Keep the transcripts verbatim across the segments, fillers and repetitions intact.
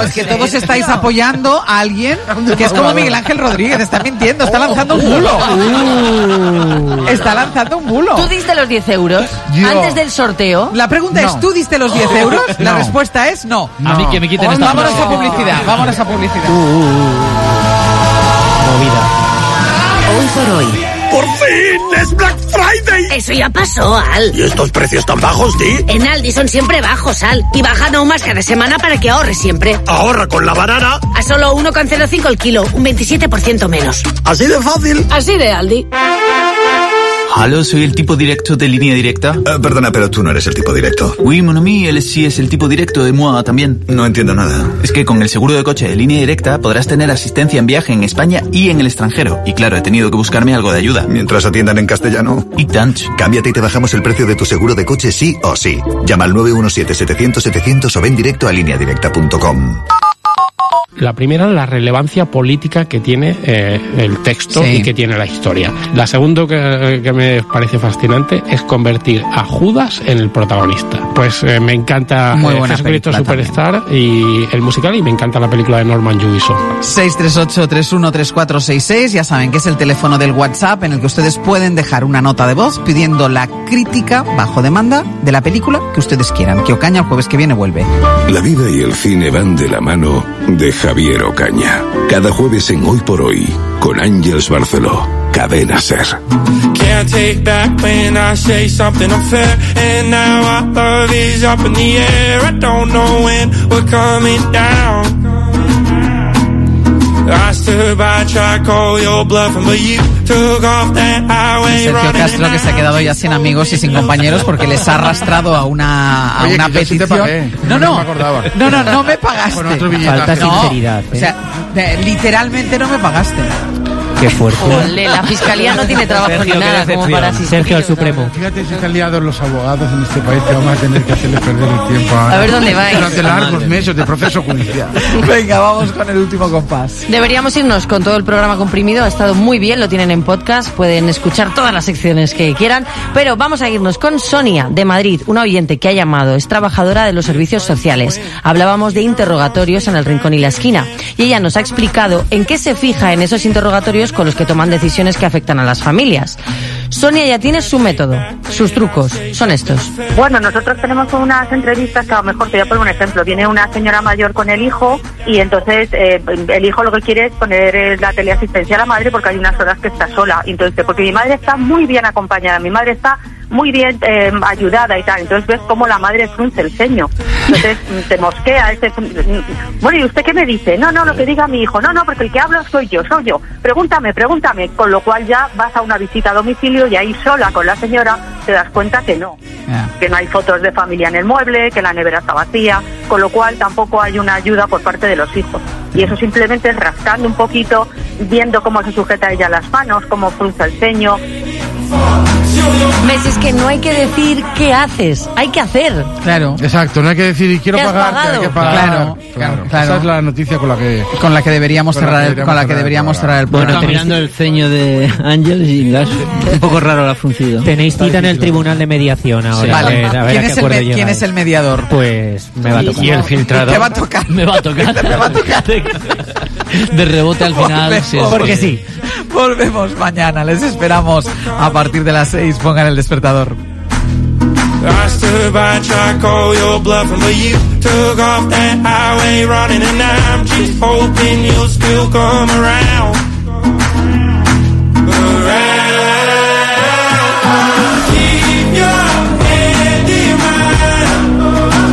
no, es que todos estáis apoyando a alguien que es como Miguel Ángel Rodríguez. Está mintiendo, está lanzando un bulo. Uh. Está lanzando un bulo. ¿Tú diste los diez euros Yo. antes del sorteo? La pregunta no. es, ¿tú diste los diez euros? La no. respuesta es no. no. A mí que me quiten oh, esta Vámonos a publicidad, vámonos a publicidad. Uh, uh, uh. Movida. Hoy por hoy. ¡Por fin! ¡Es Black Friday! Eso ya pasó, Al. ¿Y estos precios tan bajos, Di? En Aldi son siempre bajos, Al. Y bajan aún más cada semana para que ahorres siempre. ¿Ahorra con la banana? A solo uno coma cero cinco el kilo, un veintisiete por ciento menos. ¿Así de fácil? Así de Aldi. Aló, soy el tipo directo de Línea Directa. Uh, perdona, pero tú no eres el tipo directo. Oui, mon ami, él sí es el tipo directo de moi también. No entiendo nada. Es que con el seguro de coche de Línea Directa podrás tener asistencia en viaje en España y en el extranjero. Y claro, he tenido que buscarme algo de ayuda. Mientras atiendan en castellano. Y tant. Cámbiate y te bajamos el precio de tu seguro de coche sí o sí. Llama al nueve uno siete, setecientos, setecientos o ven directo a línea directa punto com. La primera, la relevancia política que tiene eh, el texto sí. y que tiene la historia. La segunda que, que me parece fascinante es convertir a Judas en el protagonista. Pues eh, me encanta eh, Jesucristo Superstar y el musical, y me encanta la película de Norman Jewison. seis tres ocho, tres uno tres cuatro seis seis, ya saben que es el teléfono del WhatsApp en el que ustedes pueden dejar una nota de voz pidiendo la crítica bajo demanda de la película que ustedes quieran. Que Ocaña el jueves que viene vuelve. La vida y el cine van de la mano de Javier Ocaña. Cada jueves en Hoy por Hoy, con Ángeles Barceló, Cadena SER. Can't take back when I say something unfair, and now our love is up in the air. I don't know when we're coming down. I stood by, tried call your bluffing, but you took off that highway. Sergio Castro, que se ha quedado ya sin amigos y sin compañeros porque les ha arrastrado a una a Oye, una que petición. Yo sí te pagué, no, no, no, me no, no, no me pagaste. Falta sinceridad. No, ¿eh? O sea, de, literalmente no me pagaste. Qué fuerte. Olé, la fiscalía no tiene trabajo Sergio, ni nada como para asistir. Sergio al Supremo. Fíjate si están liados los abogados en este país, que vamos a tener que hacerles perder el tiempo a, a ver dónde vais. Durante largos meses de proceso judicial. Venga, vamos con el último compás. Deberíamos irnos con todo el programa comprimido. Ha estado muy bien, lo tienen en podcast. Pueden escuchar todas las secciones que quieran. Pero vamos a irnos con Sonia, de Madrid, una oyente que ha llamado. Es trabajadora de los servicios sociales. Hablábamos de interrogatorios en el Rincón y la Esquina. Y ella nos ha explicado en qué se fija en esos interrogatorios con los que toman decisiones que afectan a las familias. Sonia ya tiene su método, sus trucos, son estos. Bueno, nosotros tenemos unas entrevistas que a lo mejor te voy a poner un ejemplo. Viene una señora mayor con el hijo y entonces eh, el hijo lo que quiere es poner la teleasistencia a la madre porque hay unas horas que está sola. Entonces, porque mi madre está muy bien acompañada, mi madre está muy bien eh, ayudada y tal. Entonces ves cómo la madre frunce el ceño. Entonces te mosquea ese... Bueno, ¿y usted qué me dice? No, no, lo que diga mi hijo. No, no, porque el que habla soy yo, soy yo. Pregúntame, pregúntame. Con lo cual ya vas a una visita a domicilio y ahí sola con la señora te das cuenta que no. Yeah. Que no hay fotos de familia en el mueble, que la nevera está vacía. Con lo cual tampoco hay una ayuda por parte de los hijos. Y eso simplemente es rascando un poquito, viendo cómo se sujeta ella las manos, cómo frunce el ceño. ¿Ves? Es que no hay que decir qué haces, hay que hacer. Claro. Exacto, no hay que decir quiero pagar, que hay que pagar. Claro, claro, claro. Esa es la noticia con la que con la que deberíamos con cerrar, la que deberíamos el, con la que deberíamos cerrar el programa. Bueno, mirando el ceño de Ángel y gas, un poco raro lo ha fruncido. Tenéis cita en el tribunal de mediación ahora. Sí. Vale. A ver, a ver ¿Quién, es el me- ¿Quién es el mediador? Pues me va a tocar. Y el filtrador. Te va a tocar. Me va a tocar. Me va a tocar. De rebote al final. Volvemos, sí, porque sí. Volvemos mañana. Les esperamos a partir de las seis. Pongan el despertador. I stood by, tried call your bluffing, but you took off that highway running, and I'm just hoping you'll still come around. Around. Keep your head in mind.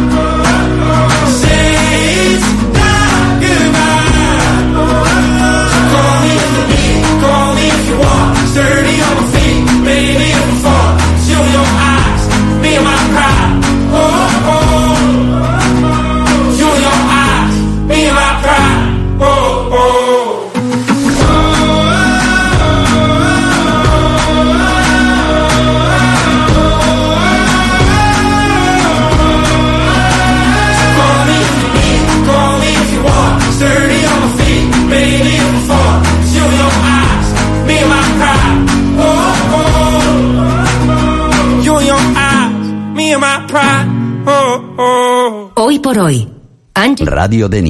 Say it's not goodbye. Call me if you need, call me if you want. Sturdy on my feet, maybe if I fall. Show your eyes, be my pride. Oh, oh. Show your eyes, be my pride. Oh, oh. Sturdy on my feet, baby, if I fall. Show your eyes, be my pride. Oh, oh. Show your eyes, me and my pride. Oh, oh. Hoy por hoy. Ángel. Radio de